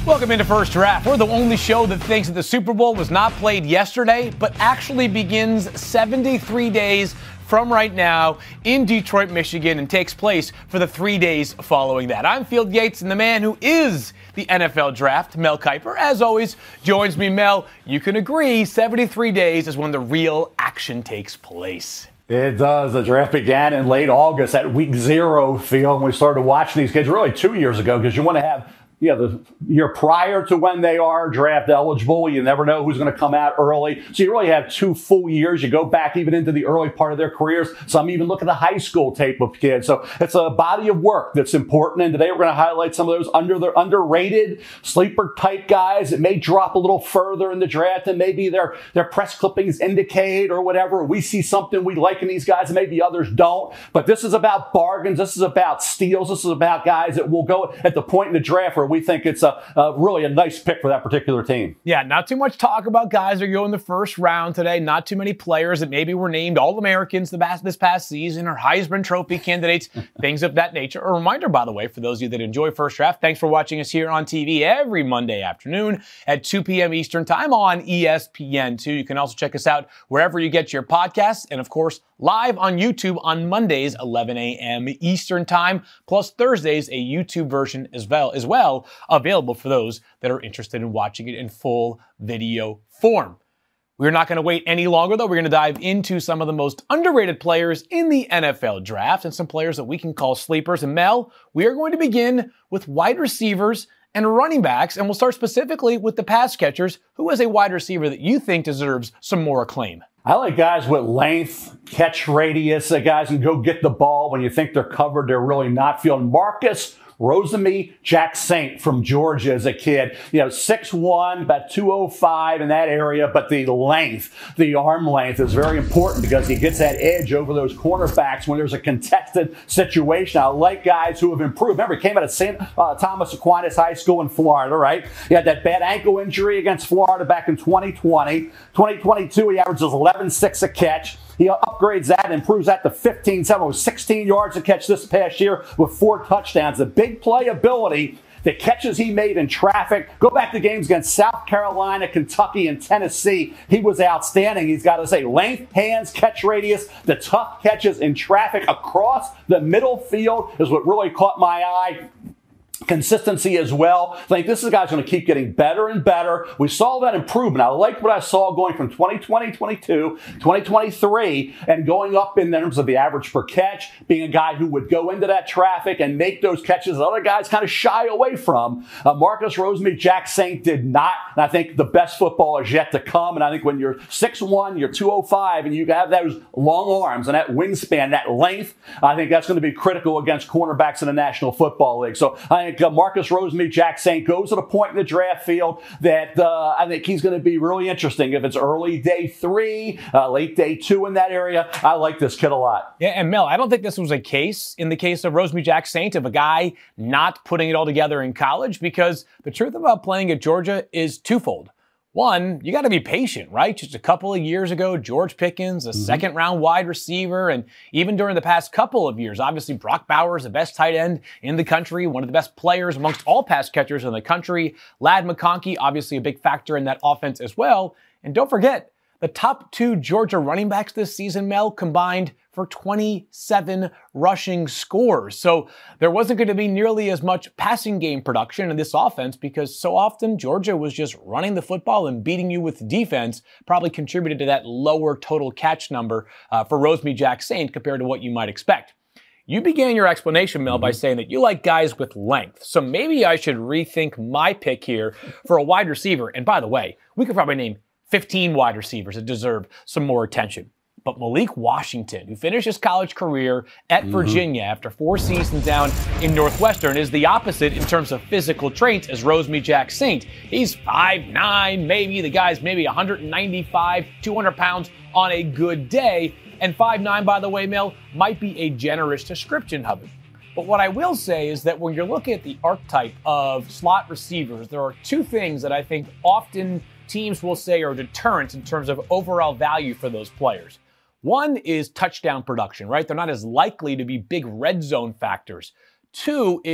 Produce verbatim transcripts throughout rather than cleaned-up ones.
Welcome into First Draft. We're the only show that thinks that the Super Bowl was not played yesterday, but actually begins seventy-three days from right now in Detroit, Michigan, and takes place for the three days following that. I'm Field Yates, and the man who is the N F L Draft, Mel Kiper, as always, joins me. Mel, you can agree seventy-three days is when the real action takes place. It does. The draft began in late August at week zero, Phil, and we started watching these kids really two years ago because you want to have Yeah, the year prior to when they are draft eligible. You never know who's going to come out early. So you really have two full years. You go back even into the early part of their careers. Some even look at the high school tape of kids. So it's a body of work that's important. And today we're going to highlight some of those under the underrated sleeper type guys that may drop a little further in the draft and maybe their, their press clippings indicate or whatever. We see something we like in these guys and maybe others don't. But this is about bargains. This is about steals. This is about guys that will go at the point in the draft where we think it's a, a really a nice pick for that particular team. Yeah, not too much talk about guys that go in the first round today. Not too many players that maybe were named All-Americans this past season or Heisman Trophy candidates, things of that nature. A reminder, by the way, for those of you that enjoy First Draft, thanks for watching us here on T V every Monday afternoon at two p.m. Eastern Time on E S P N two. You can also check us out wherever you get your podcasts and, of course, live on YouTube on Mondays, eleven a.m. Eastern Time, plus Thursdays, a YouTube version as well, as well, available for those that are interested in watching it in full video form. We're not going to wait any longer, though. We're going to dive into some of the most underrated players in the N F L draft and some players that we can call sleepers. And Mel, we are going to begin with wide receivers and running backs, and we'll start specifically with the pass catchers. Who is a wide receiver that you think deserves some more acclaim? I like guys with length, catch radius, uh, guys can go get the ball when you think they're covered. They're really not feeling. Marcus Rosemy-Jacksaint from Georgia as a kid. You know, six one, about two oh five in that area, but the length, the arm length is very important because he gets that edge over those cornerbacks when there's a contested situation. I like guys who have improved. Remember, he came out of Saint Uh, Thomas Aquinas High School in Florida, right? He had that bad ankle injury against Florida back in twenty twenty. twenty twenty-two, he averages eleven six a catch. He upgrades that and improves that to fifteen seven with sixteen yards a catch this past year with four touchdowns. The big playability, the catches he made in traffic. Go back to games against South Carolina, Kentucky, and Tennessee. He was outstanding. He's got to say length, hands, catch radius, the tough catches in traffic across the middle field is what really caught my eye. Consistency as well. I think this is a guy's going to keep getting better and better. We saw that improvement. I liked what I saw going from twenty twenty, twenty-two, twenty twenty-three, and going up in terms of the average per catch, being a guy who would go into that traffic and make those catches that other guys kind of shy away from. Uh, Marcus Rosemy-Jacksaint did not, and I think the best football is yet to come. And I think when you're six one, you're two oh five, and you have those long arms and that wingspan, that length, I think that's going to be critical against cornerbacks in the National Football League. So I think uh, Marcus Rosemy-Jacksaint goes at a point in the draft field that uh, I think he's going to be really interesting. If it's early day three, uh, late day two in that area, I like this kid a lot. Yeah, and Mel, I don't think this was a case in the case of Rosemy-Jacksaint of a guy not putting it all together in college, because the truth about playing at Georgia is twofold. One, you got to be patient, right? Just a couple of years ago, George Pickens, a mm-hmm. second-round wide receiver, and even during the past couple of years, obviously Brock Bowers, the best tight end in the country, one of the best players amongst all pass catchers in the country. Ladd McConkey, obviously a big factor in that offense as well. And don't forget, the top two Georgia running backs this season, Mel, combined for twenty-seven rushing scores. So there wasn't going to be nearly as much passing game production in this offense because so often Georgia was just running the football and beating you with defense, probably contributed to that lower total catch number uh, for Rosemy-Jacksaint compared to what you might expect. You began your explanation, Mel, by saying that you like guys with length. So maybe I should rethink my pick here for a wide receiver. And by the way, we could probably name fifteen wide receivers that deserve some more attention. But Malik Washington, who finished his college career at mm-hmm. Virginia after four seasons down in Northwestern, is the opposite in terms of physical traits as Rosemy-Jacksaint. He's five nine, maybe. The guy's maybe one ninety-five, two hundred pounds on a good day. And five nine, by the way, Mel, might be a generous description of it. But what I will say is that when you're looking at the archetype of slot receivers, there are two things that I think often teams will say are deterrents in terms of overall value for those players. One is touchdown production, right? They're not as likely to be big red zone factors. Two is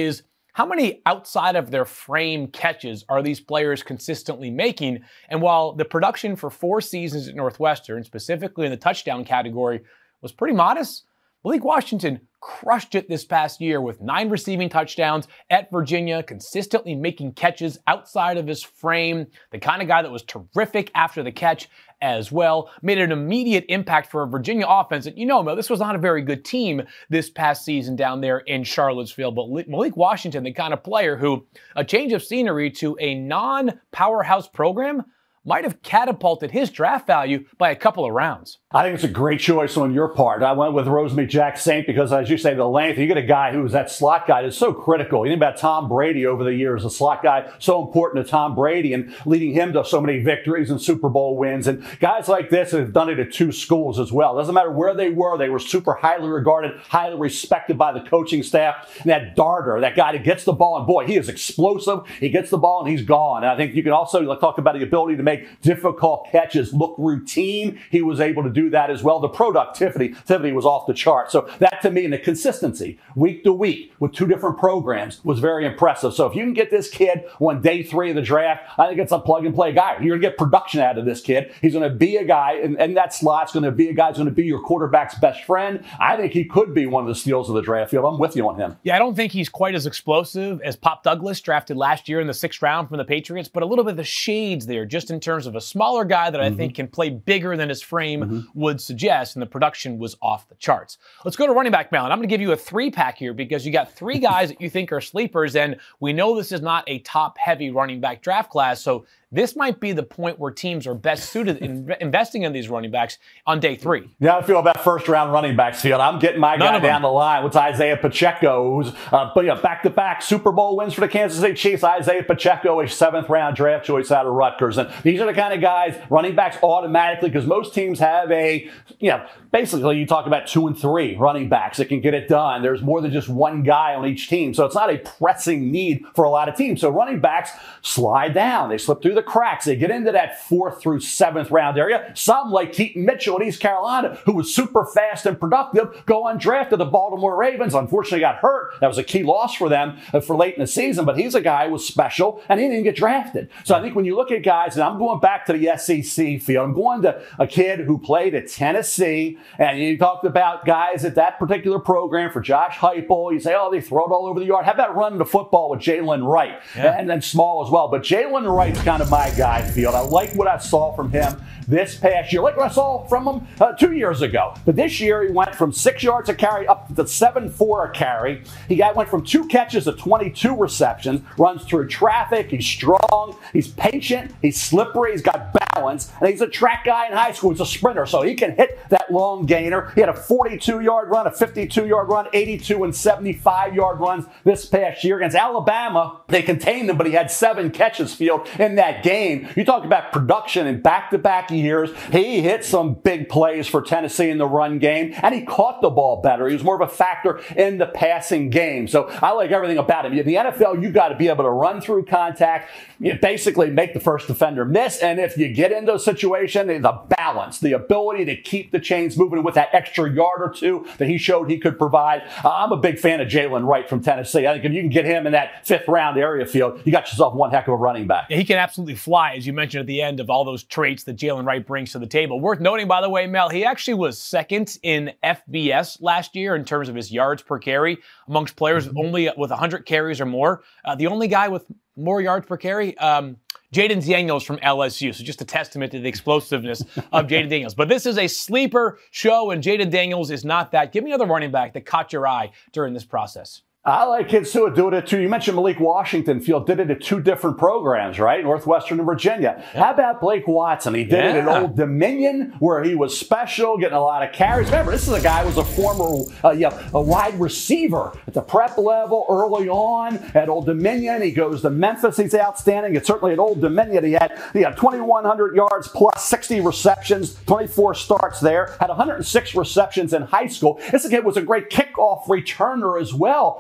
how many outside of their frame catches are these players consistently making? And while the production for four seasons at Northwestern, specifically in the touchdown category, was pretty modest, Malik Washington crushed it this past year with nine receiving touchdowns at Virginia, consistently making catches outside of his frame, the kind of guy that was terrific after the catch as well, made an immediate impact for a Virginia offense. And you know, Mel, this was not a very good team this past season down there in Charlottesville, but Malik Washington, the kind of player who a change of scenery to a non-powerhouse program might have catapulted his draft value by a couple of rounds. I think it's a great choice on your part. I went with Rosemy-Jacksaint because, as you say, the length. You get a guy who was that slot guy that's so critical. You think about Tom Brady over the years, a slot guy so important to Tom Brady and leading him to so many victories and Super Bowl wins. And guys like this have done it at two schools as well. Doesn't matter where they were. They were super highly regarded, highly respected by the coaching staff. And that darter, that guy that gets the ball, and boy, he is explosive. He gets the ball and he's gone. And I think you can also talk about the ability to make difficult catches look routine. He was able to do that as well. The productivity, productivity was off the chart. So that to me, and the consistency week to week with two different programs was very impressive. So if you can get this kid on day three of the draft, I think it's a plug and play guy. You're going to get production out of this kid. He's going to be a guy, and, and that slot's going to be a guy who's going to be your quarterback's best friend. I think he could be one of the steals of the draft field. I'm with you on him. Yeah, I don't think he's quite as explosive as Pop Douglas, drafted last year in the sixth round from the Patriots, but a little bit of the shades there, just in terms of a smaller guy that I mm-hmm. think can play bigger than his frame mm-hmm. would suggest, and the production was off the charts. Let's go to running back, Mel, and I'm going to give you a three-pack here because you got three guys that you think are sleepers, and we know this is not a top-heavy running back draft class, so this might be the point where teams are best suited in investing in these running backs on day three. Yeah, I feel about first-round running backs, Field. I'm getting my None guy down the line with Isaiah Pacheco, who's uh, but, you know, back-to-back Super Bowl wins for the Kansas City Chiefs. Isaiah Pacheco, a seventh-round draft choice out of Rutgers. And these are the kind of guys, running backs automatically, because most teams have a, you know, basically you talk about two and three running backs that can get it done. There's more than just one guy on each team. So it's not a pressing need for a lot of teams. So running backs slide down. They slip through the cracks. They get into that fourth through seventh round area. Some, like Keaton Mitchell at East Carolina, who was super fast and productive, go undrafted. The Baltimore Ravens unfortunately got hurt. That was a key loss for them for late in the season, but he's a guy who was special, and he didn't get drafted. So I think when you look at guys, and I'm going back to the S E C field, I'm going to a kid who played at Tennessee, and you talked about guys at that particular program for Josh Heupel. You say, oh, they throw it all over the yard. How about running the football with Jalen Wright? Yeah. And then Small as well. But Jalen Wright's kind of my guy, Field. I like what I saw from him this past year. I like what I saw from him uh, two years ago. But this year, he went from six yards a carry up to seven four a carry. He got, went from two catches to twenty-two receptions, runs through traffic. He's strong. He's patient. He's slippery. He's got balance. And he's a track guy in high school. He's a sprinter, so he can hit that long gainer. He had a forty-two yard run, a fifty-two yard run, eighty-two and seventy-five yard runs this past year against Alabama. They contained him, but he had seven catches, Field, in that game. You talk about production in back-to-back years. He hit some big plays for Tennessee in the run game, and he caught the ball better. He was more of a factor in the passing game. So I like everything about him. In the N F L, you got to be able to run through contact, you basically make the first defender miss, and if you get into a situation, the balance, the ability to keep the chains moving with that extra yard or two that he showed he could provide. Uh, I'm a big fan of Jalen Wright from Tennessee. I think if you can get him in that fifth round area, Field, you got yourself one heck of a running back. Yeah, he can absolutely fly, as you mentioned at the end, of all those traits that Jalen Wright brings to the table. Worth noting, by the way, Mel, he actually was second in F B S last year in terms of his yards per carry amongst players mm-hmm. only with one hundred carries or more. Uh, the only guy with more yards per carry, um, Jaden Daniels from L S U. So just a testament to the explosiveness of Jaden Daniels. But this is a sleeper show, and Jaden Daniels is not that. Give me another running back that caught your eye during this process. I like kids who are doing it too. You mentioned Malik Washington, Field, did it at two different programs, right? Northwestern and Virginia. Yeah. How about Blake Watson? He did yeah. it at Old Dominion, where he was special, getting a lot of carries. Remember, this is a guy who was a former uh, you know, a wide receiver at the prep level early on at Old Dominion. He goes to Memphis. He's outstanding. It's certainly at Old Dominion. He had, he had twenty-one hundred yards plus sixty receptions, twenty-four starts there, had one hundred six receptions in high school. This kid was a great kickoff returner as well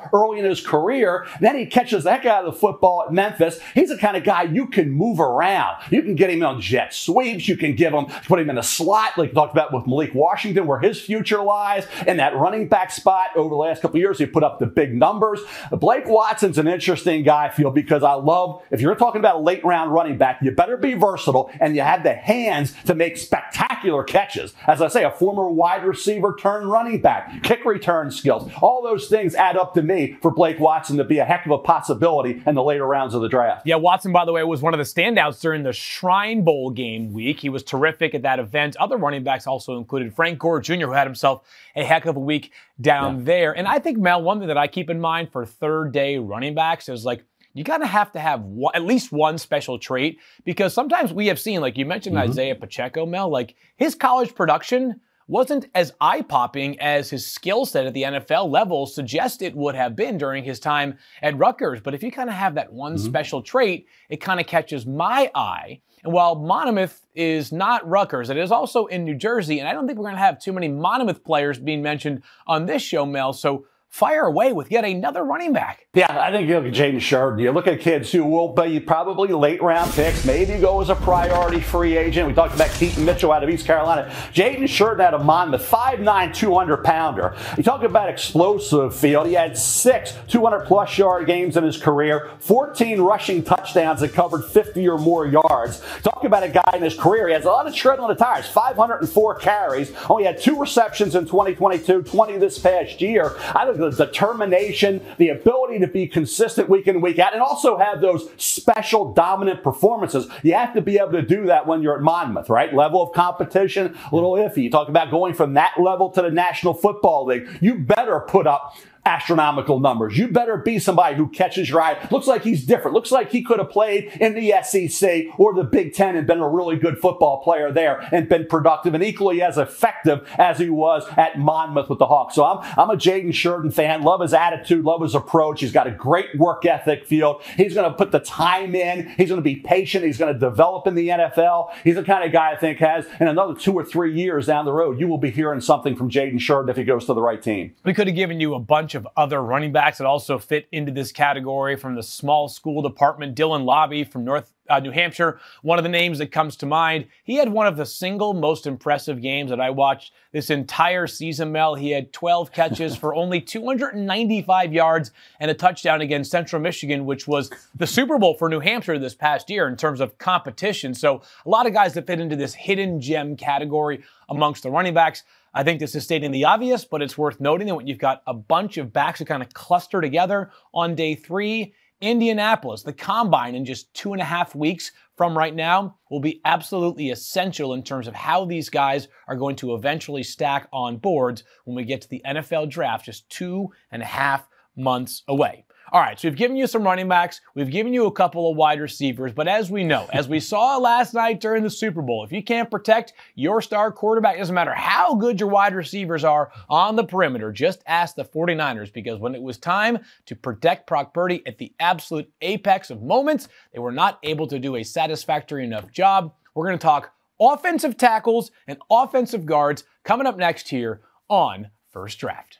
early in his career. Then he catches the heck out of the football at Memphis. He's the kind of guy you can move around. You can get him on jet sweeps. You can give him, put him in a slot like we talked about with Malik Washington, where his future lies. In that running back spot over the last couple of years, he put up the big numbers. Blake Watson's an interesting guy, I feel, because I love, if you're talking about a late round running back, you better be versatile and you have the hands to make spectacular catches. As I say, a former wide receiver turned running back, kick return skills. All those things add up to me for Blake Watson to be a heck of a possibility in the later rounds of the draft. Yeah, Watson, by the way, was one of the standouts during the Shrine Bowl game week. He was terrific at that event. Other running backs also included Frank Gore Junior, who had himself a heck of a week down yeah. there. And I think, Mel, one thing that I keep in mind for third day running backs is like, you kind of have to have one, at least one special trait, because sometimes we have seen, like you mentioned, mm-hmm. Isaiah Pacheco, Mel, like his college production wasn't as eye-popping as his skill set at the N F L level suggests it would have been during his time at Rutgers. But if you kind of have that one mm-hmm. special trait, it kind of catches my eye. And while Monmouth is not Rutgers, it is also in New Jersey, and I don't think we're going to have too many Monmouth players being mentioned on this show, Mel. So fire away with yet another running back. Yeah, I think you look at Jaden Sheridan. You look at kids who will be probably late round picks, maybe go as a priority free agent. We talked about Keaton Mitchell out of East Carolina. Jaden Sheridan out of Monmouth, five nine, two hundred pounder. You talk about explosive field. He had six two hundred plus yard games in his career, fourteen rushing touchdowns that covered fifty or more yards. Talk about a guy in his career. He has a lot of tread on the tires, five hundred four carries, only had two receptions in twenty twenty-two, twenty this past year. I think the determination, the ability to be consistent week in, week out, and also have those special dominant performances. You have to be able to do that when you're at Monmouth, right? Level of competition, a little iffy. You talk about going from that level to the National Football League. You better put up astronomical numbers. You better be somebody who catches your eye. Looks like he's different. Looks like he could have played in the S E C or the Big Ten and been a really good football player there and been productive and equally as effective as he was at Monmouth with the Hawks. So I'm, I'm a Jaden Sheridan fan. Love his attitude. Love his approach. He's got a great work ethic field. He's going to put the time in. He's going to be patient. He's going to develop in the N F L. He's the kind of guy I think has, in another two or three years down the road, you will be hearing something from Jaden Sheridan if he goes to the right team. We could have given you a bunch of other running backs that also fit into this category from the small school department. Dylan Lobby from North uh, New Hampshire, one of the names that comes to mind. He had one of the single most impressive games that I watched this entire season, Mel. He had twelve catches for only two hundred ninety-five yards and a touchdown against Central Michigan, which was the Super Bowl for New Hampshire this past year in terms of competition. So a lot of guys that fit into this hidden gem category amongst the running backs. I think this is stating the obvious, but it's worth noting that when you've got a bunch of backs that kind of cluster together on day three, Indianapolis, the combine in just two and a half weeks from right now will be absolutely essential in terms of how these guys are going to eventually stack on boards when we get to the N F L draft just two and a half months away. All right, so we've given you some running backs. We've given you a couple of wide receivers. But as we know, as we saw last night during the Super Bowl, if you can't protect your star quarterback, it doesn't matter how good your wide receivers are on the perimeter. Just ask the 49ers, because when it was time to protect Brock Purdy at the absolute apex of moments, they were not able to do a satisfactory enough job. We're going to talk offensive tackles and offensive guards coming up next here on First Draft.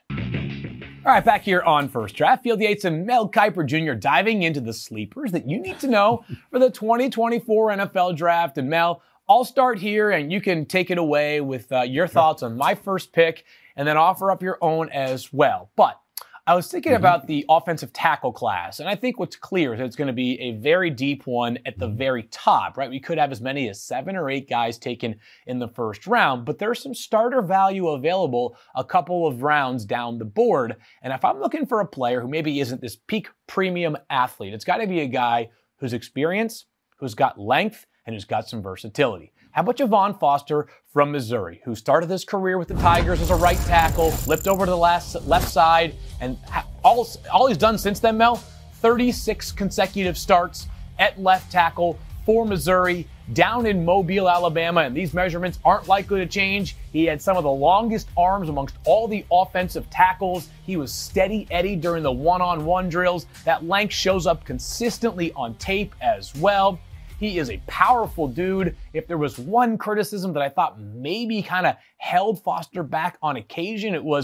All right, back here on First Draft, Field Yates and Mel Kiper Junior diving into the sleepers that you need to know for the twenty twenty-four N F L Draft. And Mel, I'll start here, and you can take it away with uh, your thoughts on my first pick, and then offer up your own as well. But I was thinking mm-hmm. about the offensive tackle class, and I think what's clear is that it's going to be a very deep one at the very top, right? We could have as many as seven or eight guys taken in the first round, but there's some starter value available a couple of rounds down the board. And if I'm looking for a player who maybe isn't this peak premium athlete, it's got to be a guy who's experienced, who's got length, and who's got some versatility. How about Javon Foster from Missouri, who started his career with the Tigers as a right tackle, flipped over to the last, left side, and all, all he's done since then, Mel, thirty-six consecutive starts at left tackle for Missouri down in Mobile, Alabama, and these measurements aren't likely to change. He had some of the longest arms amongst all the offensive tackles. He was steady Eddie during the one-on-one drills. That length shows up consistently on tape as well. He is a powerful dude. If there was one criticism that I thought maybe kind of held Foster back on occasion, it was he's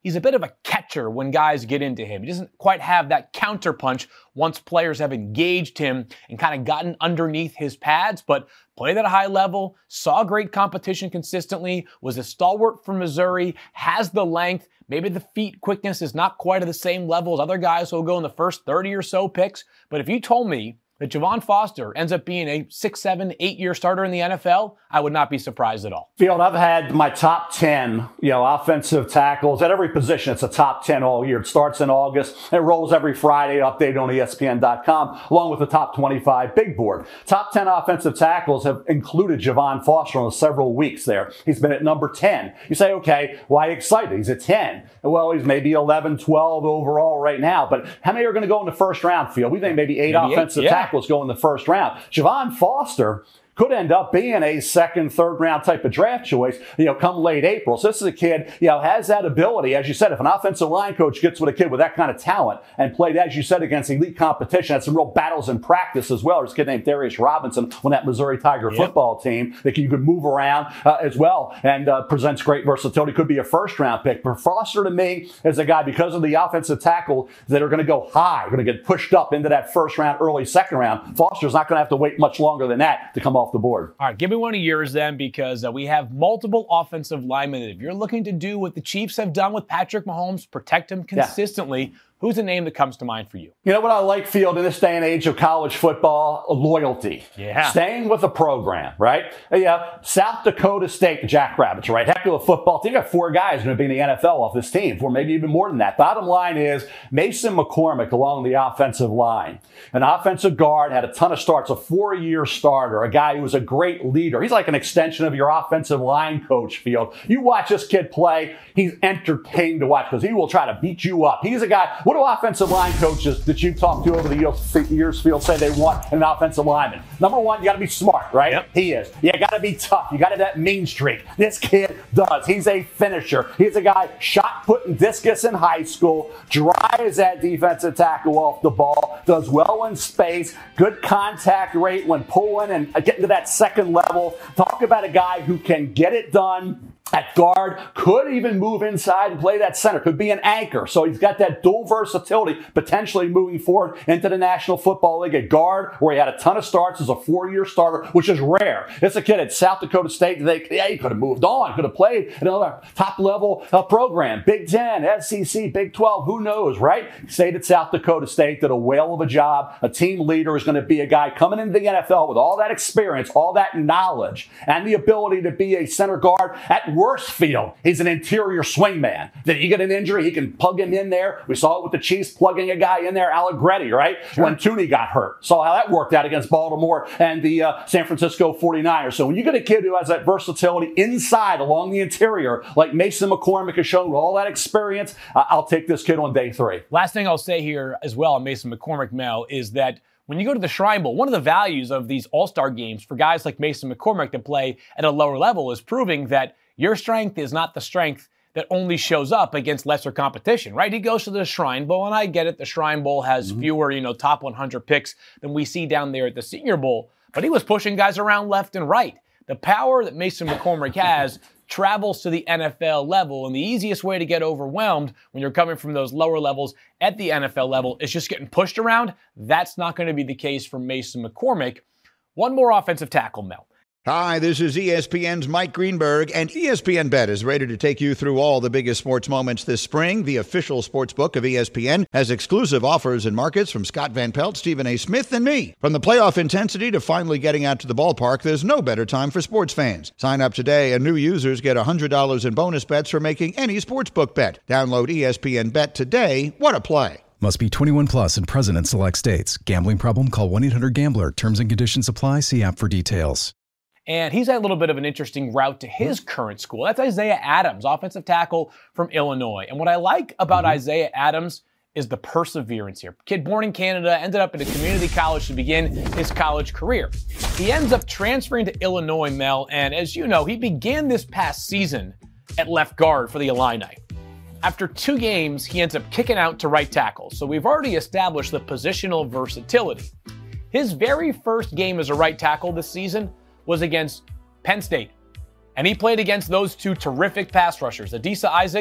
he's a bit of a catcher when guys get into him. He doesn't quite have that counterpunch once players have engaged him and kind of gotten underneath his pads, but played at a high level, saw great competition consistently, was a stalwart for Missouri, has the length. Maybe the feet quickness is not quite at the same level as other guys who will go in the first thirty or so picks. But if you told me that Javon Foster ends up being a six, seven, eight-year starter in the N F L, I would not be surprised at all. Field, I've had my top ten, you know, offensive tackles at every position. It's a top ten all year. It starts in August. It rolls every Friday, updated on E S P N dot com, along with the top twenty-five big board. Top ten offensive tackles have included Javon Foster on several weeks there. He's been at number ten. You say, okay, why excited? He's at ten. Well, he's maybe eleven, twelve overall right now. But how many are going to go in the first round, Field? We think maybe eight maybe offensive eight, yeah. tackles go in the first round. Javon Foster could end up being a second, third round type of draft choice, you know, come late April. So this is a kid, you know, has that ability. As you said, if an offensive line coach gets with a kid with that kind of talent and played, as you said, against elite competition, had some real battles in practice as well. There's a kid named Darius Robinson on that Missouri Tiger yep. football team that you could move around uh, as well and uh, presents great versatility. Could be a first round pick. But Foster to me is a guy, because of the offensive tackle that are going to go high, going to get pushed up into that first round, early second round. Foster's not going to have to wait much longer than that to come off the board. All right, give me one of yours then, because uh, we have multiple offensive linemen. If you're looking to do what the Chiefs have done with Patrick Mahomes, protect him consistently, yeah. who's a name that comes to mind for you? You know what I like, Field, in this day and age of college football? Loyalty. Yeah. Staying with the program, right? Yeah. South Dakota State, the Jackrabbits, right? Heck of a football team. You got four guys going to be in the N F L off this team, or maybe even more than that. Bottom line is Mason McCormick along the offensive line. An offensive guard, had a ton of starts, a four-year starter, a guy who was a great leader. He's like an extension of your offensive line coach, Field. You watch this kid play, he's entertaining to watch because he will try to beat you up. He's a guy. What do offensive line coaches that you've talked to over the years, Field, say they want in an offensive lineman? Number one, you got to be smart, right? Yep. He is. You got to be tough. You got to have that mean streak. This kid does. He's a finisher. He's a guy shot putting discus in high school, dry as that defensive tackle off the ball, does well in space, good contact rate when pulling and getting to that second level. Talk about a guy who can get it done at guard, could even move inside and play that center, could be an anchor. So he's got that dual versatility, potentially moving forward into the National Football League at guard, where he had a ton of starts as a four-year starter, which is rare. It's a kid at South Dakota State. They, yeah, he could have moved on, could have played another top-level uh, program. Big Ten, S E C, Big twelve, who knows, right? Stayed at South Dakota State, did a whale of a job. A team leader is going to be a guy coming into the N F L with all that experience, all that knowledge, and the ability to be a center guard at worst, Field. He's an interior swingman. That you get an injury, he can plug him in there. We saw it with the Chiefs plugging a guy in there, Allegretti, right? Sure. When Tooney got hurt. Saw how that worked out against Baltimore and the uh, San Francisco forty-niners. So when you get a kid who has that versatility inside along the interior, like Mason McCormick has shown with all that experience, uh, I'll take this kid on day three. Last thing I'll say here as well on Mason McCormick, Mel, is that when you go to the Shrine Bowl, one of the values of these all-star games for guys like Mason McCormick that play at a lower level is proving that your strength is not the strength that only shows up against lesser competition, right? He goes to the Shrine Bowl, and I get it. The Shrine Bowl has mm-hmm. fewer, you know, top one hundred picks than we see down there at the Senior Bowl, but he was pushing guys around left and right. The power that Mason McCormick has travels to the N F L level, and the easiest way to get overwhelmed when you're coming from those lower levels at the N F L level is just getting pushed around. That's not going to be the case for Mason McCormick. One more offensive tackle, Mel. Hi, this is E S P N's Mike Greenberg, and E S P N Bet is ready to take you through all the biggest sports moments this spring. The official sports book of E S P N has exclusive offers and markets from Scott Van Pelt, Stephen A. Smith, and me. From the playoff intensity to finally getting out to the ballpark, there's no better time for sports fans. Sign up today, and new users get one hundred dollars in bonus bets for making any sportsbook bet. Download E S P N Bet today. What a play. Must be twenty-one plus and present in select states. Gambling problem? Call one eight hundred gambler. Terms and conditions apply. See app for details. And he's had a little bit of an interesting route to his current school. That's Isaiah Adams, offensive tackle from Illinois. And what I like about mm-hmm. Isaiah Adams is the perseverance here. Kid born in Canada, ended up at a community college to begin his college career. He ends up transferring to Illinois, Mel, and as you know, he began this past season at left guard for the Illini. After two games, he ends up kicking out to right tackle. So we've already established the positional versatility. His very first game as a right tackle this season was against Penn State. And he played against those two terrific pass rushers, Adisa Isaac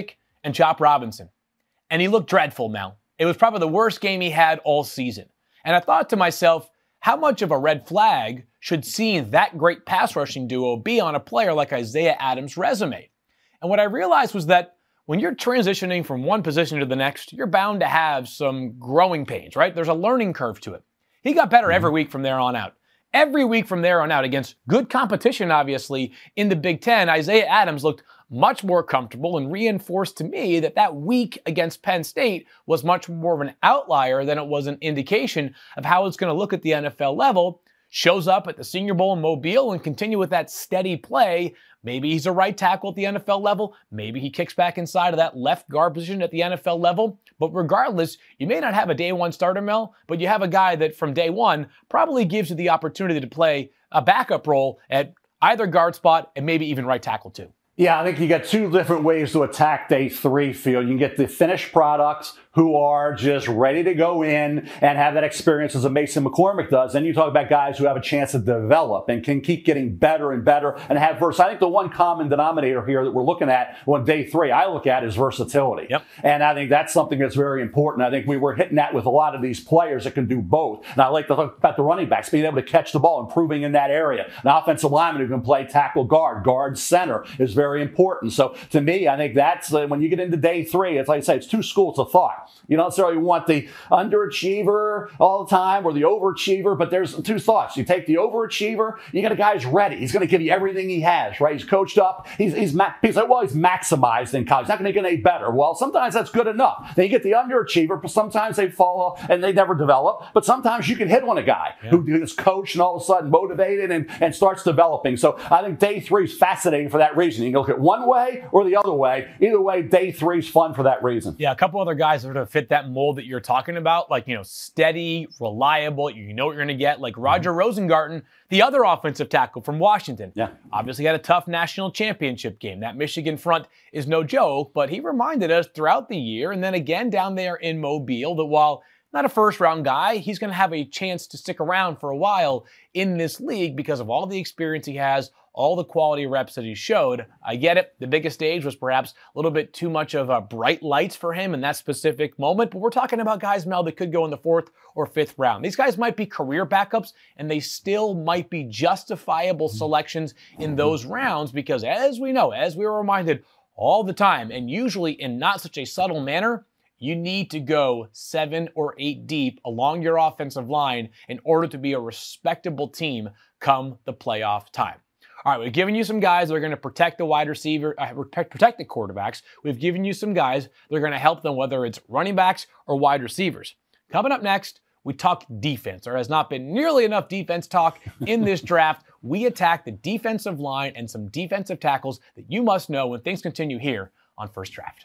and Chop Robinson. And he looked dreadful, Mel. It was probably the worst game he had all season. And I thought to myself, how much of a red flag should seeing that great pass rushing duo be on a player like Isaiah Adams' resume? And what I realized was that when you're transitioning from one position to the next, you're bound to have some growing pains, right? There's a learning curve to it. He got better every week from there on out. Every week from there on out, against good competition, obviously, in the Big Ten, Isaiah Adams looked much more comfortable and reinforced to me that that week against Penn State was much more of an outlier than it was an indication of how it's going to look at the N F L level. Shows up at the Senior Bowl in Mobile and continue with that steady play. Maybe he's a right tackle at the N F L level. Maybe he kicks back inside of that left guard position at the N F L level. But regardless, you may not have a day one starter, Mel, but you have a guy that from day one probably gives you the opportunity to play a backup role at either guard spot and maybe even right tackle too. Yeah, I think you got two different ways to attack day three, Phil. You can get the finished products who are just ready to go in and have that experience as a Mason McCormick does. And you talk about guys who have a chance to develop and can keep getting better and better and have verse. I think the one common denominator here that we're looking at on day three, I look at is versatility. Yep. And I think that's something that's very important. I think we were hitting that with a lot of these players that can do both. And I like to talk about the running backs, being able to catch the ball, improving in that area. An offensive lineman who can play tackle guard, guard center is very important. So to me, I think that's uh, when you get into day three, it's like I say, it's two schools of thought. You don't necessarily want the underachiever all the time or the overachiever, but there's two thoughts. You take the overachiever, you got a guy who's ready. He's going to give you everything he has, right? He's coached up. He's, he's, ma- he's like, well, he's maximized in college. He's not going to get any better. Well, sometimes that's good enough. Then you get the underachiever, but sometimes they fall off and they never develop. But sometimes you can hit on a guy yeah. who is coached and all of a sudden motivated and, and starts developing. So I think day three is fascinating for that reason. You can look at one way or the other way. Either way, day three is fun for that reason. Yeah, a couple other guys that sort of fit that mold that you're talking about, like, you know, steady, reliable, you know what you're going to get, like Roger Rosengarten, the other offensive tackle from Washington. Yeah. Obviously had a tough national championship game. That Michigan front is no joke, but he reminded us throughout the year and then again down there in Mobile that while not a first-round guy, he's going to have a chance to stick around for a while in this league because of all the experience he has, all the quality reps that he showed. I get it. The biggest stage was perhaps a little bit too much of a bright lights for him in that specific moment, but we're talking about guys, Mel, that could go in the fourth or fifth round. These guys might be career backups, and they still might be justifiable selections in those rounds because, as we know, as we were reminded all the time, and usually in not such a subtle manner, you need to go seven or eight deep along your offensive line in order to be a respectable team come the playoff time. All right, we've given you some guys that are going to protect the wide receiver, uh, protect the quarterbacks. We've given you some guys that are going to help them, whether it's running backs or wide receivers. Coming up next, we talk defense. There has not been nearly enough defense talk in this draft. We attack the defensive line and some defensive tackles that you must know when things continue here on First Draft.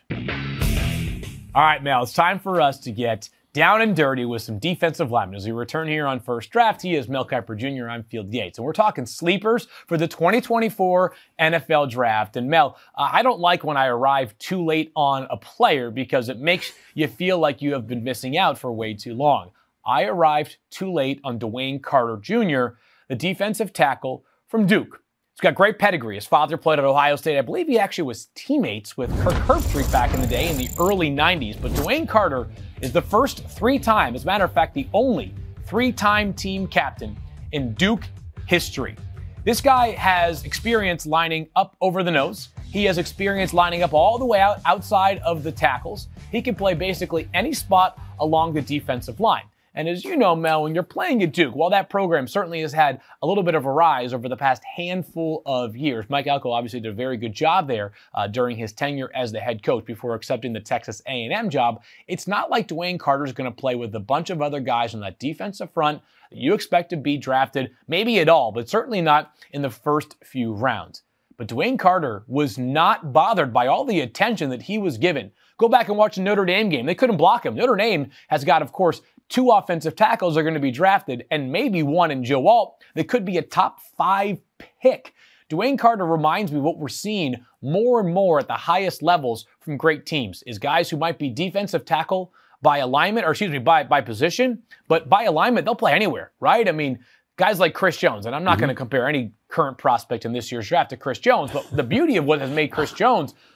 All right, Mel, it's time for us to get down and dirty with some defensive linemen. As we return here on First Draft, he is Mel Kiper Junior I'm Field Yates. And we're talking sleepers for the twenty twenty-four N F L Draft. And Mel, uh, I don't like when I arrive too late on a player because it makes you feel like you have been missing out for way too long. I arrived too late on DeWayne Carter Junior, the defensive tackle from Duke. He's got great pedigree. His father played at Ohio State. I believe he actually was teammates with Kirk Herbstreit back in the day in the early nineties. But DeWayne Carter is the first three-time, as a matter of fact, the only three-time team captain in Duke history. This guy has experience lining up over the nose. He has experience lining up all the way out outside of the tackles. He can play basically any spot along the defensive line. And as you know, Mel, when you're playing at Duke, while that program certainly has had a little bit of a rise over the past handful of years, Mike Elko obviously did a very good job there uh, during his tenure as the head coach before accepting the Texas A and M job. It's not like DeWayne Carter is going to play with a bunch of other guys on that defensive front that you expect to be drafted, maybe at all, but certainly not in the first few rounds. But DeWayne Carter was not bothered by all the attention that he was given. Go back and watch the Notre Dame game. They couldn't block him. Notre Dame has got, of course, two offensive tackles are going to be drafted, and maybe one in Joe Alt that could be a top five pick. DeWayne Carter reminds me what we're seeing more and more at the highest levels from great teams is guys who might be defensive tackle by alignment, or excuse me, by, by position, but by alignment, they'll play anywhere, right? I mean, guys like Chris Jones, and I'm not mm-hmm. going to compare any current prospect in this year's draft to Chris Jones, but the beauty of what has made Chris Jones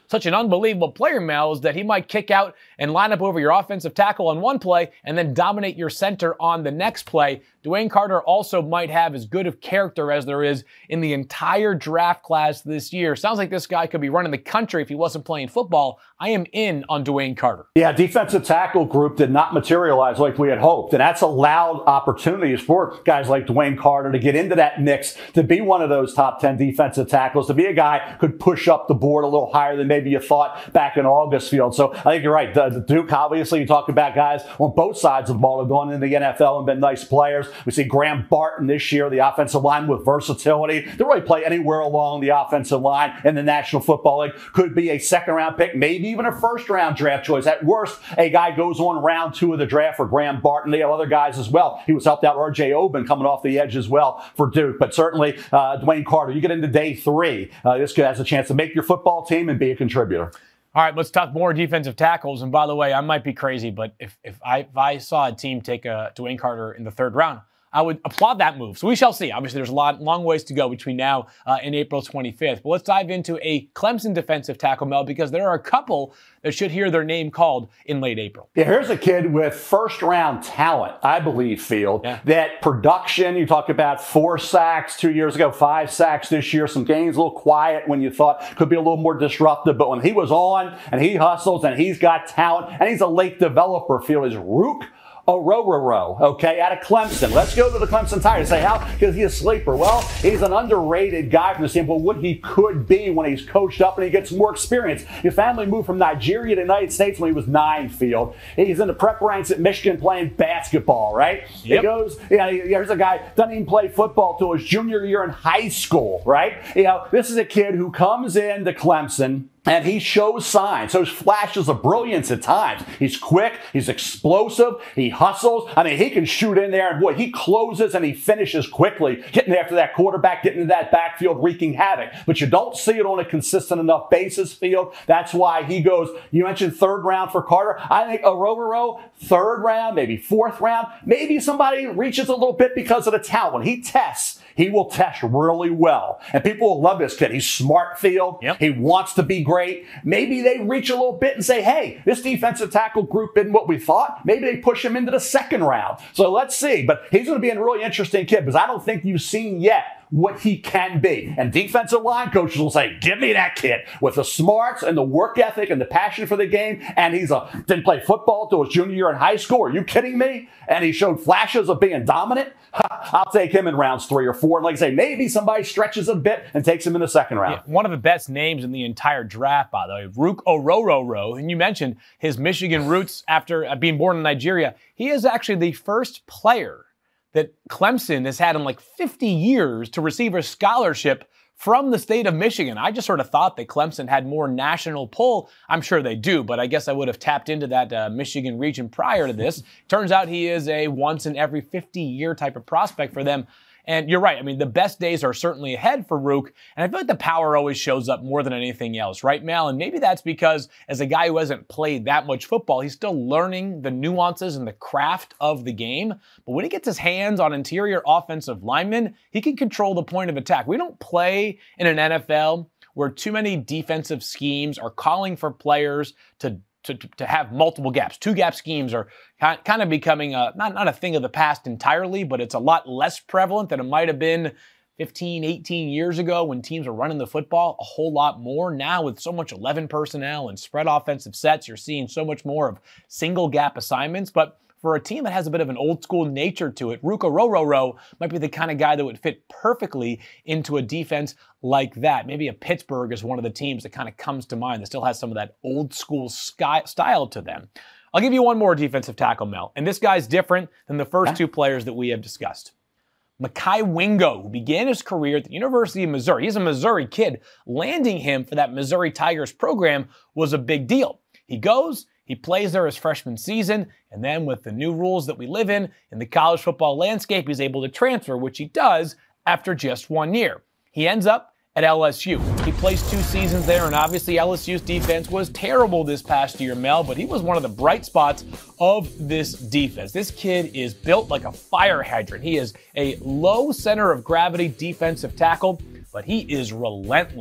such an unbelievable player, Mel, is that he might kick out and line up over your offensive tackle on one play and then dominate your center on the next play. DeWayne Carter also might have as good of character as there is in the entire draft class this year. Sounds like this guy could be running the country if he wasn't playing football. I am in on DeWayne Carter. Yeah, defensive tackle group did not materialize like we had hoped. And that's allowed opportunities for guys like DeWayne Carter to get into that mix, to be one of those top ten defensive tackles, to be a guy who could push up the board a little higher than maybe you thought back in August field. So I think you're right. The, the Duke, obviously, you talk about guys on both sides of the ball who have gone into the N F L and been nice players. We see Graham Barton this year, the offensive line with versatility. They really play anywhere along the offensive line in the National Football League. Could be a second round pick, maybe even a first round draft choice. At worst, a guy goes on round two of the draft for Graham Barton. They have other guys as well. He was helped out R J Oben coming off the edge as well for Duke. But certainly, uh, DeWayne Carter, you get into day three, uh, this guy has a chance to make your football team and be a contributor. All right, let's talk more defensive tackles. And by the way, I might be crazy, but if if I if I saw a team take a DeWayne Carter in the third round, I would applaud that move. So we shall see. Obviously, there's a lot, long ways to go between now uh, and April twenty-fifth. But let's dive into a Clemson defensive tackle, Mel, because there are a couple that should hear their name called in late April. Yeah, here's a kid with first-round talent, I believe, Field. Yeah. That production, you talk about four sacks two years ago, five sacks this year, some games a little quiet when you thought could be a little more disruptive. But when he was on and he hustles and he's got talent and he's a late developer, Field, is Rook Orhorhoro, okay, out of Clemson. Let's go to the Clemson Tigers. Say, how is he a sleeper? Well, he's an underrated guy from the standpoint of what he could be when he's coached up and he gets more experience. His family moved from Nigeria to the United States when he was nine, Field. He's in the prep ranks at Michigan playing basketball, right? Yep. He goes, you know, here's a guy, doesn't even play football till his junior year in high school, right? You know, this is a kid who comes into Clemson and he shows signs, shows flashes of brilliance at times. He's quick, he's explosive, he hustles. I mean, he can shoot in there, and boy, he closes and he finishes quickly, getting after that quarterback, getting into that backfield, wreaking havoc. But you don't see it on a consistent enough basis, Field. That's why he goes, you mentioned third round for Carter. I think Orhorhoro, third round, maybe fourth round. Maybe somebody reaches a little bit because of the talent. When he tests, he will test really well. And people will love this kid. He's smart, Field. Yep. He wants to be great. Maybe they reach a little bit and say, hey, this defensive tackle group isn't what we thought. Maybe they push him into the second round. So let's see. But he's going to be a really interesting kid because I don't think you've seen yet what he can be. And defensive line coaches will say, give me that kid with the smarts and the work ethic and the passion for the game. And he's a didn't play football till his junior year in high school. Are you kidding me? And he showed flashes of being dominant. I'll take him in rounds three or four. And like I say, maybe somebody stretches a bit and takes him in the second round. Yeah, one of the best names in the entire draft, by the way, Rook Orhorhoro. And you mentioned his Michigan roots after being born in Nigeria. He is actually the first player that Clemson has had in like fifty years to receive a scholarship from the state of Michigan. I just sort of thought that Clemson had more national pull. I'm sure they do, but I guess I would have tapped into that uh, Michigan region prior to this. Turns out he is a once in every fifty year type of prospect for them. And you're right. I mean, the best days are certainly ahead for Rook. And I feel like the power always shows up more than anything else, right, Mal? And maybe that's because as a guy who hasn't played that much football, he's still learning the nuances and the craft of the game. But when he gets his hands on interior offensive linemen, he can control the point of attack. We don't play in an N F L where too many defensive schemes are calling for players to To, to have multiple gaps. Two-gap schemes are kind of becoming a, not, not a thing of the past entirely, but it's a lot less prevalent than it might have been fifteen, eighteen years ago when teams were running the football a whole lot more. Now with so much eleven personnel and spread offensive sets, you're seeing so much more of single-gap assignments. But for a team that has a bit of an old-school nature to it, Rook Orhorhoro might be the kind of guy that would fit perfectly into a defense like that. Maybe a Pittsburgh is one of the teams that kind of comes to mind that still has some of that old-school style to them. I'll give you one more defensive tackle, Mel, and this guy's different than the first two players that we have discussed. Mekhi Wingo, who began his career at the University of Missouri. He's a Missouri kid. Landing him for that Missouri Tigers program was a big deal. He goes, he plays there his freshman season, and then with the new rules that we live in, in the college football landscape, he's able to transfer, which he does after just one year. He ends up at L S U. He plays two seasons there, and obviously L S U's defense was terrible this past year, Mel, but he was one of the bright spots of this defense. This kid is built like a fire hydrant. He is a low center of gravity defensive tackle, but he is relentless.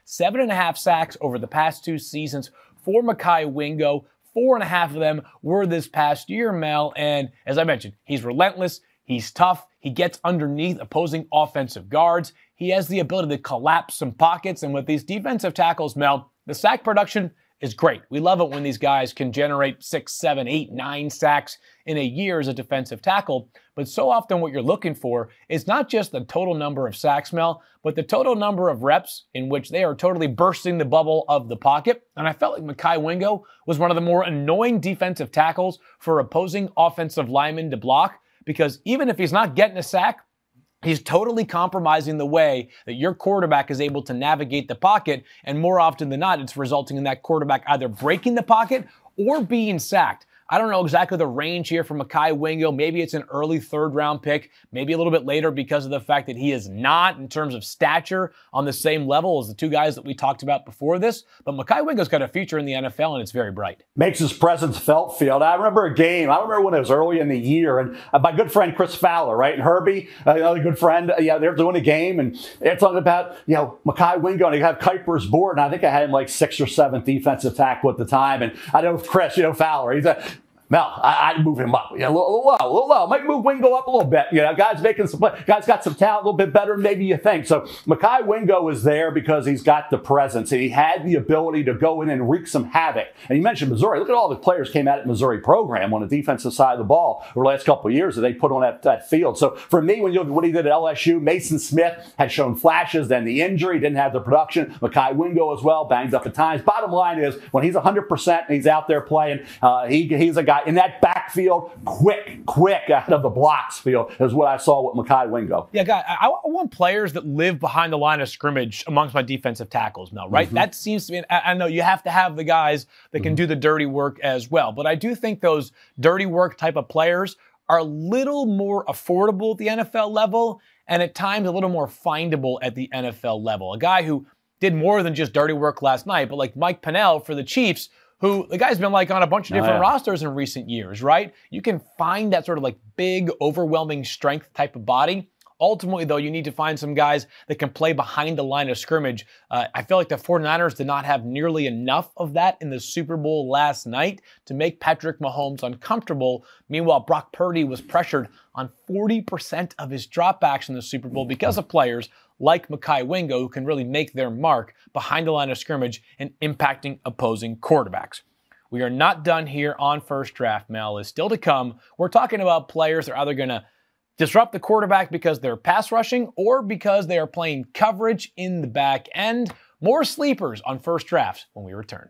Seven and a half sacks over the past two seasons for Mekhi Wingo. Four and a half of them were this past year, Mel. And as I mentioned, he's relentless. He's tough. He gets underneath opposing offensive guards. He has the ability to collapse some pockets. And with these defensive tackles, Mel, the sack production is great. We love it when these guys can generate six, seven, eight, nine sacks in a year as a defensive tackle. But so often what you're looking for is not just the total number of sacks, Mel, but the total number of reps in which they are totally bursting the bubble of the pocket. And I felt like Mekhi Wingo was one of the more annoying defensive tackles for opposing offensive linemen to block, because even if he's not getting a sack, he's totally compromising the way that your quarterback is able to navigate the pocket, and more often than not, it's resulting in that quarterback either breaking the pocket or being sacked. I don't know exactly the range here for Mekhi Wingo. Maybe it's an early third-round pick, maybe a little bit later because of the fact that he is not, in terms of stature, on the same level as the two guys that we talked about before this. But Mekhi Wingo's got a future in the N F L, and it's very bright. Makes his presence felt, Field. I remember a game. I remember when it was early in the year, and my good friend Chris Fowler, right, and Herbie, another good friend, yeah, they're doing a game, and they're talking about, you know, Mekhi Wingo, and they have Kuiper's board, and I think I had him like sixth or seventh defensive tackle at the time, and I know Chris, you know, Fowler, he's a Mel, I, I'd move him up. You know, a little, little low, a little low. Might move Wingo up a little bit. You know, guys making some play. Guys got some talent, a little bit better than maybe you think. So Mekhi Wingo is there because he's got the presence, and he had the ability to go in and wreak some havoc. And you mentioned Missouri. Look at all the players came out at Missouri program on the defensive side of the ball over the last couple of years that they put on that, that field. So for me, when you look at what he did at L S U, Mason Smith had shown flashes, then the injury, didn't have the production. Mekhi Wingo as well, banged up at times. Bottom line is, when he's one hundred percent and he's out there playing, uh, he, he's a guy in that backfield. Quick, quick out of the blocks field is what I saw with Mekhi Wingo. Yeah, guy, I, I want players that live behind the line of scrimmage amongst my defensive tackles, Mel, right? Mm-hmm. That seems to be, I, I know you have to have the guys that can mm-hmm. do the dirty work as well, but I do think those dirty work type of players are a little more affordable at the N F L level, and at times a little more findable at the N F L level. A guy who did more than just dirty work last night, but like Mike Pennel for the Chiefs, who the guy's been like on a bunch of different oh, yeah. rosters in recent years, right? You can find that sort of like big, overwhelming strength type of body. Ultimately, though, you need to find some guys that can play behind the line of scrimmage. Uh, I feel like the 49ers did not have nearly enough of that in the Super Bowl last night to make Patrick Mahomes uncomfortable. Meanwhile, Brock Purdy was pressured on forty percent of his dropbacks in the Super Bowl because of players like Mekhi Wingo, who can really make their mark behind the line of scrimmage and impacting opposing quarterbacks. We are not done here on First Draft, Mel. Is still to come. We're talking about players that are either going to disrupt the quarterback because they're pass rushing or because they are playing coverage in the back end. More sleepers on First Draft when we return.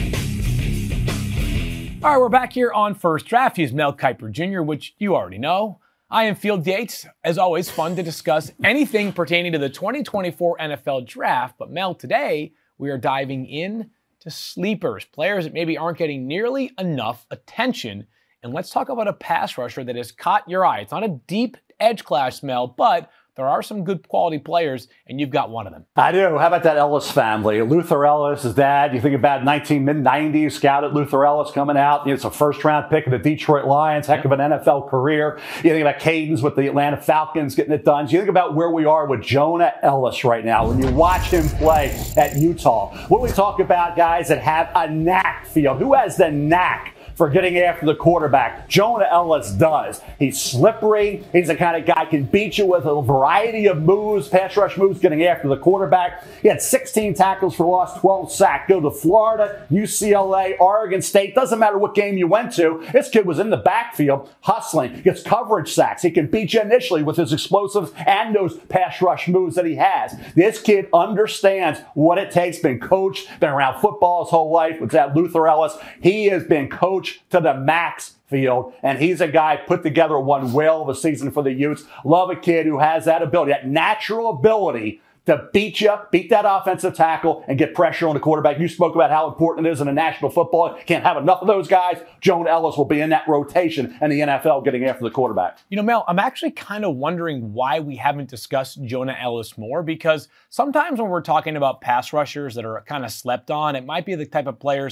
All right, we're back here on First Draft. He's Mel Kiper Junior, which you already know. I am Field Yates. As always, fun to discuss anything pertaining to the twenty twenty-four N F L Draft. But Mel, today we are diving in to sleepers, players that maybe aren't getting nearly enough attention. And let's talk about a pass rusher that has caught your eye. It's not a deep edge class, Mel, but there are some good quality players, and you've got one of them. I do. How about that Ellis family? Luther Ellis, his dad. You think about nineteen mid nineties, scouted Luther Ellis coming out. It's a first-round pick of the Detroit Lions, heck of an N F L career. You think about Cadence with the Atlanta Falcons getting it done. You think about where we are with Jonah Ellis right now. When you watch him play at Utah, what we talk about guys that have a knack, Field. Who has the knack for getting after the quarterback? Jonah Ellis does. He's slippery. He's the kind of guy can beat you with a variety of moves, pass rush moves, getting after the quarterback. He had sixteen tackles for loss, twelve sacks. Go to Florida, U C L A, Oregon State. Doesn't matter what game you went to. This kid was in the backfield hustling. Gets coverage sacks. He can beat you initially with his explosives and those pass rush moves that he has. This kid understands what it takes. Been coached, been around football his whole life. With that Luther Ellis, he has been coached to the max, Field, and he's a guy put together one whale of a season for the Utes. Love a kid who has that ability, that natural ability to beat you, beat that offensive tackle, and get pressure on the quarterback. You spoke about how important it is in a national football. Can't have enough of those guys. Jonah Ellis will be in that rotation in the N F L getting after the quarterback. You know, Mel, I'm actually kind of wondering why we haven't discussed Jonah Ellis more, because sometimes when we're talking about pass rushers that are kind of slept on, it might be the type of players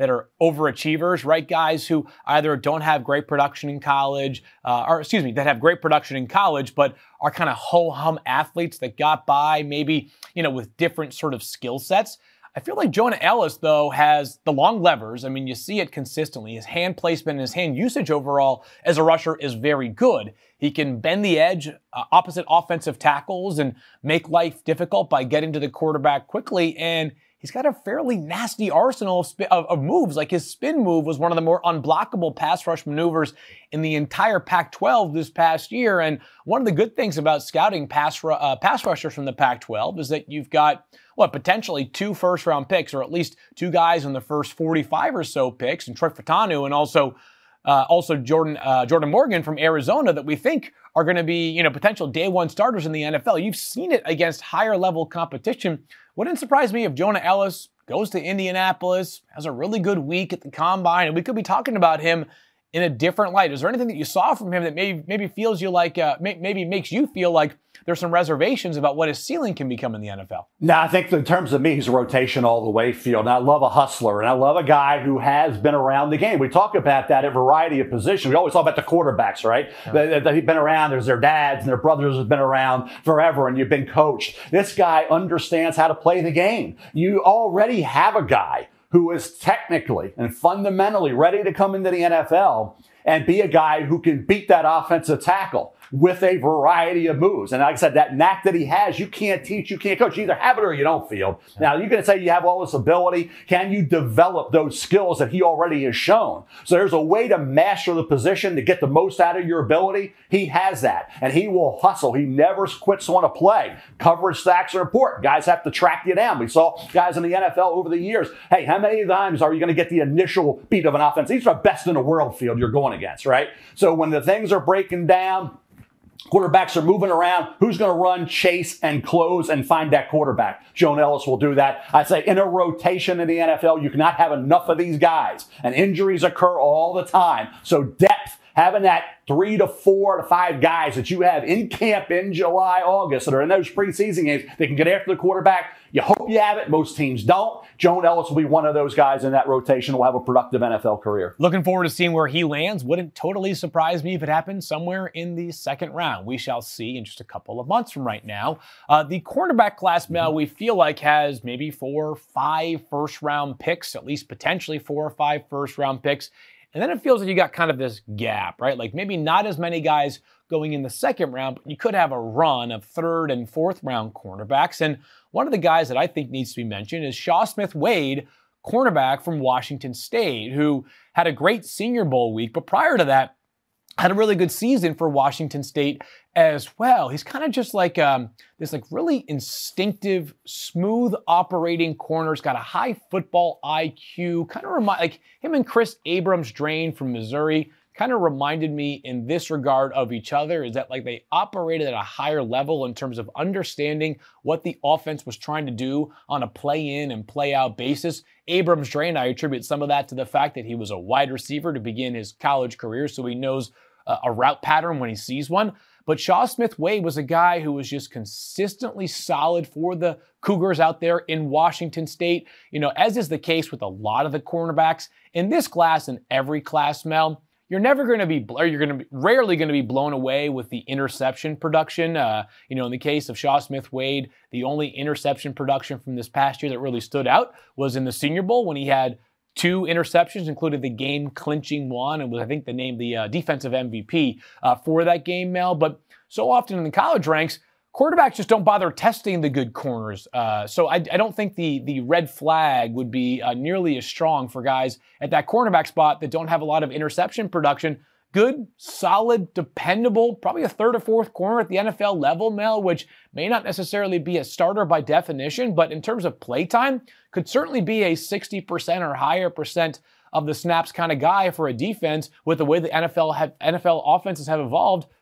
that are overachievers, right? Guys who either don't have great production in college, uh, or excuse me, that have great production in college, but are kind of ho-hum athletes that got by maybe, you know, with different sort of skill sets. I feel like Jonah Elliss, though, has the long levers. I mean, you see it consistently. His hand placement and his hand usage overall as a rusher is very good. He can bend the edge, uh, opposite offensive tackles, and make life difficult by getting to the quarterback quickly. And he's got a fairly nasty arsenal of, sp- of, of moves. Like his spin move was one of the more unblockable pass rush maneuvers in the entire Pac twelve this past year. And one of the good things about scouting pass, ru- uh, pass rushers from the Pac twelve is that you've got, what, potentially two first-round picks, or at least two guys in the first forty-five or so picks, and Troy Fautanu, and also uh, also Jordan uh, Jordan Morgan from Arizona, that we think are going to be, you know, potential day one starters in the N F L. You've seen it against higher level competition. Wouldn't surprise me if Jonah Elliss goes to Indianapolis, has a really good week at the combine, and we could be talking about him in a different light. Is there anything that you saw from him that maybe maybe feels you like uh, may, maybe makes you feel like there's some reservations about what his ceiling can become in the N F L? No, I think in terms of me, he's a rotation all the way field. And I love a hustler, and I love a guy who has been around the game. We talk about that at a variety of positions. We always talk about the quarterbacks, right? Yeah. That, that he's been around. There's their dads and their brothers have been around forever, and you've been coached. This guy understands how to play the game. You already have a guy who is technically and fundamentally ready to come into the N F L and be a guy who can beat that offensive tackle with a variety of moves. And like I said, that knack that he has, you can't teach, you can't coach. You either have it or you don't, Field. Now, you're going to say you have all this ability. Can you develop those skills that he already has shown? So there's a way to master the position to get the most out of your ability. He has that, and he will hustle. He never quits on a play. Coverage stacks are important. Guys have to track you down. We saw guys in the N F L over the years. Hey, how many times are you going to get the initial beat of an offense? These are the best in the world, Field, you're going against, right? So when the things are breaking down, quarterbacks are moving around, who's going to run, chase, and close and find that quarterback? Jonah Elliss will do that. I say in a rotation in the N F L, you cannot have enough of these guys. And injuries occur all the time. So depth, having that three to four to five guys that you have in camp in July, August, that are in those preseason games, they can get after the quarterback. You hope you have it. Most teams don't. Jonah Elliss will be one of those guys in that rotation who will have a productive N F L career. Looking forward to seeing where he lands. Wouldn't totally surprise me if it happened somewhere in the second round. We shall see in just a couple of months from right now. Uh, the cornerback class, Mel, we feel like has maybe four, five first-round picks, at least potentially four or five first-round picks. And then it feels like you got kind of this gap, right? Like maybe not as many guys going in the second round, but you could have a run of third and fourth round cornerbacks. And one of the guys that I think needs to be mentioned is Shaw Smith-Wade, cornerback from Washington State, who had a great Senior Bowl week, but prior to that, had a really good season for Washington State as well. He's kind of just like um, this like really instinctive, smooth operating corner. He's got a high football I Q, kind of remind like him and Chris Abrams-Draine from Missouri kind of reminded me in this regard of each other, is that like they operated at a higher level in terms of understanding what the offense was trying to do on a play-in and play-out basis. Abrams-Draine, I attribute some of that to the fact that he was a wide receiver to begin his college career, so he knows uh, a route pattern when he sees one. But Shaw Smith-Wade was a guy who was just consistently solid for the Cougars out there in Washington State. You know, as is the case with a lot of the cornerbacks in this class and every class, Mel, you're never going to be, or you're going to be rarely going to be blown away with the interception production. Uh, you know, in the case of Shaw Smith-Wade, the only interception production from this past year that really stood out was in the Senior Bowl when he had two interceptions, including the game-clinching one, and was, I think, the name the uh, defensive M V P uh, for that game, Mel. But so often in the college ranks, quarterbacks just don't bother testing the good corners. Uh, so I, I don't think the the red flag would be uh, nearly as strong for guys at that cornerback spot that don't have a lot of interception production. Good, solid, dependable, probably a third or fourth corner at the N F L level, Mel, which may not necessarily be a starter by definition, but in terms of play time, could certainly be a sixty percent or higher percent of the snaps kind of guy for a defense with the way the N F L have, N F L offenses have evolved.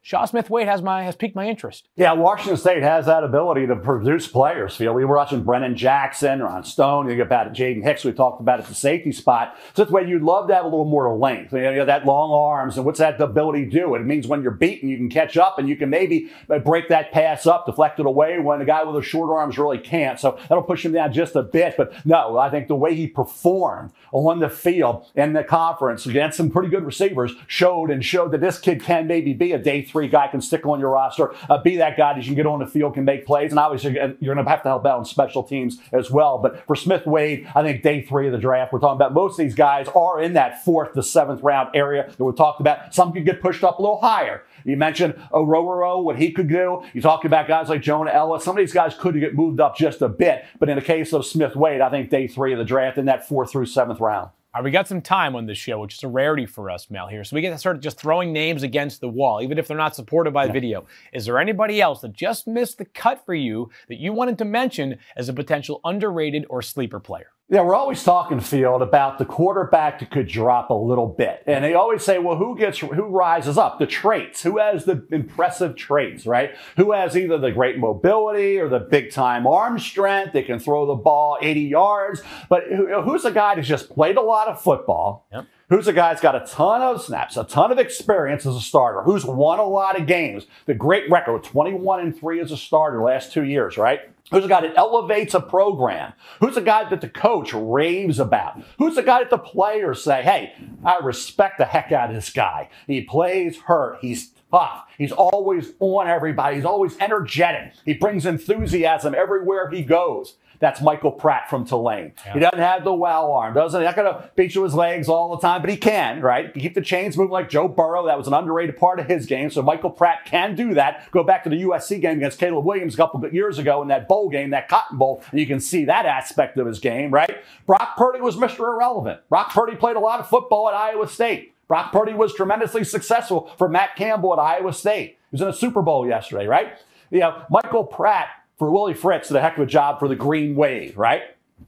Shaw Smith-Wade has my has piqued my interest. Yeah, Washington State has that ability to produce players. Phil, we were watching Brennan Jackson, Ron Stone. You get about Jaden Hicks. We talked about at the safety spot. So that's why you'd love to have a little more length. You know, that long arms, and what's that ability do? It means when you're beaten, you can catch up, and you can maybe break that pass up, deflect it away when the guy with the short arms really can't. So that'll push him down just a bit. But no, I think the way he performed on the field in the conference against some pretty good receivers showed and showed that this kid can maybe be a day three guy, can stick on your roster, uh, be that guy that you can get on the field, can make plays, and obviously you're going to have to help out on special teams as well. But for Smith-Wade, I think day three of the draft, we're talking about most of these guys are in that fourth to seventh round area that we talked about. Some could get pushed up a little higher. You mentioned Ororo, what he could do. You talked about guys like Jonah Ellis. Some of these guys could get moved up just a bit. But in the case of Smith-Wade, I think day three of the draft in that fourth through seventh round. All right, we got some time on this show, which is a rarity for us, Mel, here. So we get to start just throwing names against the wall, even if they're not supported by the Yeah. video. Is there anybody else that just missed the cut for you that you wanted to mention as a potential underrated or sleeper player? Yeah, we're always talking, Field, about the quarterback that could drop a little bit. And they always say, well, who gets, who rises up? The traits. Who has the impressive traits, right? Who has either the great mobility or the big-time arm strength? They can throw the ball eighty yards. But who, who's the guy that's just played a lot of football? Yep. Who's a guy that's got a ton of snaps, a ton of experience as a starter? Who's won a lot of games? The great record, twenty-one and three as a starter last two years, right? Who's a guy that elevates a program? Who's a guy that the coach raves about? Who's the guy that the players say, hey, I respect the heck out of this guy. He plays hurt. He's tough. He's always on everybody. He's always energetic. He brings enthusiasm everywhere he goes. That's Michael Pratt from Tulane. Yeah. He doesn't have the wow arm, doesn't he? He's not going to beat you with his legs all the time, but he can, right? Keep the chains moving like Joe Burrow. That was an underrated part of his game. So Michael Pratt can do that. Go back to the U S C game against Caleb Williams a couple of years ago in that bowl game, that Cotton Bowl, and you can see that aspect of his game, right? Brock Purdy was Mister Irrelevant. Brock Purdy played a lot of football at Iowa State. Brock Purdy was tremendously successful for Matt Campbell at Iowa State. He was in a Super Bowl yesterday, right? You know, Michael Pratt for Willie Fritz did a heck of a job for the Green Wave, right?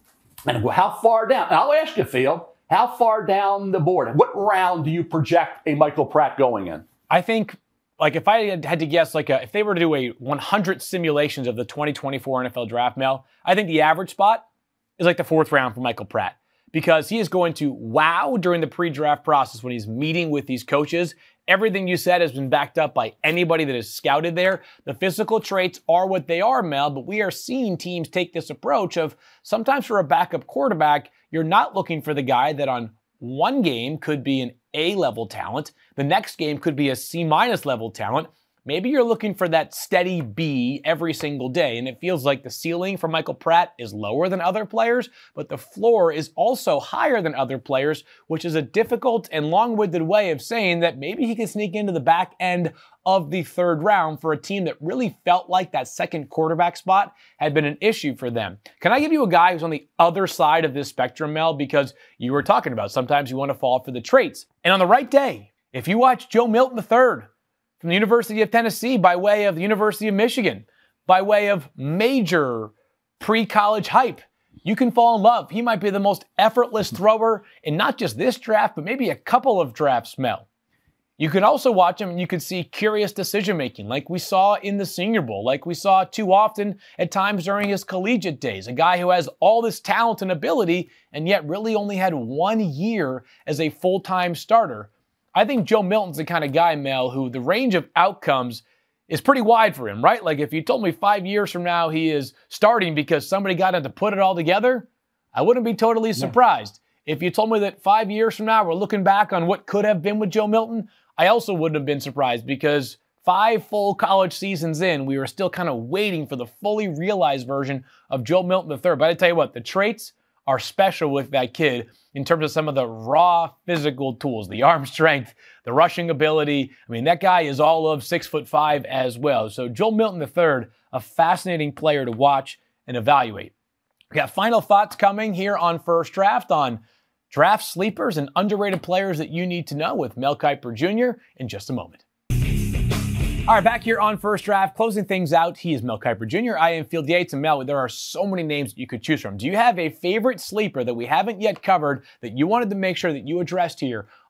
And how far down? And I'll ask you, Field, how far down the board? What round do you project a Michael Pratt going in? I think, like, if I had to guess, like, a, if they were to do a one hundred simulations of the twenty twenty-four N F L Draft, Mel, I think the average spot is like the fourth round for Michael Pratt. Because he is going to wow during the pre-draft process when he's meeting with these coaches. Everything you said has been backed up by anybody that is scouted there. The physical traits are what they are, Mel, but we are seeing teams take this approach of sometimes for a backup quarterback, you're not looking for the guy that on one game could be an A-level talent. The next game could be a C-minus level talent. Maybe you're looking for that steady B every single day, and it feels like the ceiling for Michael Pratt is lower than other players, but the floor is also higher than other players, which is a difficult and long-winded way of saying that maybe he can sneak into the back end of the third round for a team that really felt like that second quarterback spot had been an issue for them. Can I give you a guy who's on the other side of this spectrum, Mel? Because you were talking about sometimes you want to fall for the traits. And on the right day, if you watch Joe Milton the third, from the University of Tennessee by way of the University of Michigan, by way of major pre-college hype, you can fall in love. He might be the most effortless thrower in not just this draft, but maybe a couple of drafts, Mel. You can also watch him and you can see curious decision-making like we saw in the Senior Bowl, like we saw too often at times during his collegiate days. A guy who has all this talent and ability and yet really only had one year as a full-time starter. I think Joe Milton's the kind of guy, Mel, who the range of outcomes is pretty wide for him, right? Like if you told me five years from now he is starting because somebody got him to put it all together, I wouldn't be totally surprised. No. If you told me that five years from now we're looking back on what could have been with Joe Milton, I also wouldn't have been surprised because five full college seasons in, we were still kind of waiting for the fully realized version of Joe Milton the third. But I tell you what, the traits are special with that kid in terms of some of the raw physical tools, the arm strength, the rushing ability. I mean, that guy is all of six foot five as well. So Joe Milton the third, a fascinating player to watch and evaluate. We got final thoughts coming here on First Draft on draft sleepers and underrated players that you need to know with Mel Kiper Junior in just a moment. All right, back here on First Draft, closing things out. He is Mel Kiper Junior I am Field Yates, and Mel, there are so many names that you could choose from. Do you have a favorite sleeper that we haven't yet covered that you wanted to make sure that you addressed here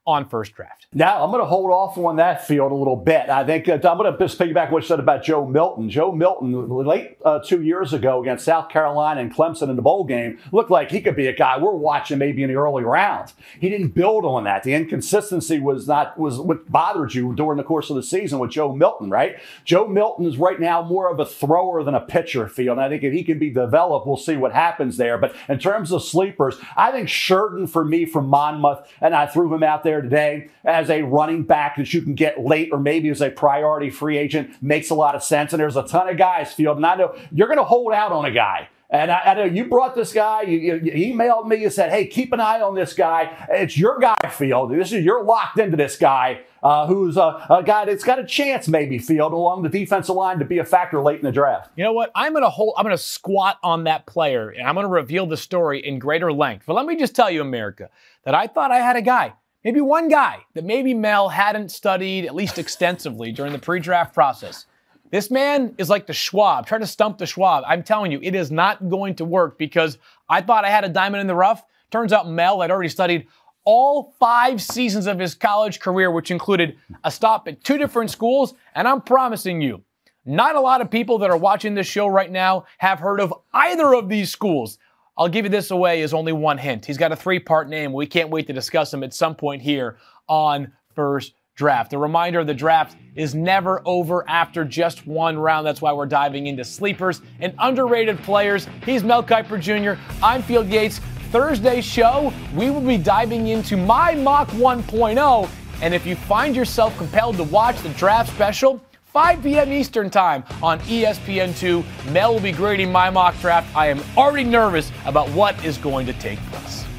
on First Draft. Now, I'm going to hold off on that field a little bit. I think uh, I'm going to just piggyback what you said about Joe Milton. Joe Milton, late uh, two years ago against South Carolina and Clemson in the bowl game, looked like he could be a guy we're watching maybe in the early rounds. He didn't build on that. The inconsistency was not was what bothered you during the course of the season with Joe Milton, right? Joe Milton is right now more of a thrower than a pitcher field. And I think if he can be developed, we'll see what happens there. But in terms of sleepers, I think Sheridan for me from Monmouth, and I threw him out there today as a running back that you can get late or maybe as a priority free agent, makes a lot of sense. And there's a ton of guys, Field, and I know you're going to hold out on a guy. And I, I know you brought this guy, you, you, you emailed me, you said, hey, keep an eye on this guy. It's your guy, Field. This is, you're locked into this guy uh, who's a, a guy that's got a chance maybe, Field, along the defensive line to be a factor late in the draft. You know what? I'm going to hold, I'm going to squat on that player, and I'm going to reveal the story in greater length. But let me just tell you, America, that I thought I had a guy. Maybe one guy that maybe Mel hadn't studied at least extensively during the pre-draft process. This man is like the Schwab. Try to stump the Schwab. I'm telling you, it is not going to work because I thought I had a diamond in the rough. Turns out Mel had already studied all five seasons of his college career, which included a stop at two different schools. And I'm promising you, not a lot of people that are watching this show right now have heard of either of these schools. I'll give you this away as only one hint. He's got a three-part name. We can't wait to discuss him at some point here on First Draft. A reminder, the draft is never over after just one round. That's why we're diving into sleepers and underrated players. He's Mel Kiper Junior I'm Field Yates. Thursday's show, we will be diving into my mock one point oh. And if you find yourself compelled to watch the draft special, five p.m. Eastern time on E S P N two. Mel will be grading my mock draft. I am already nervous about what is going to take place.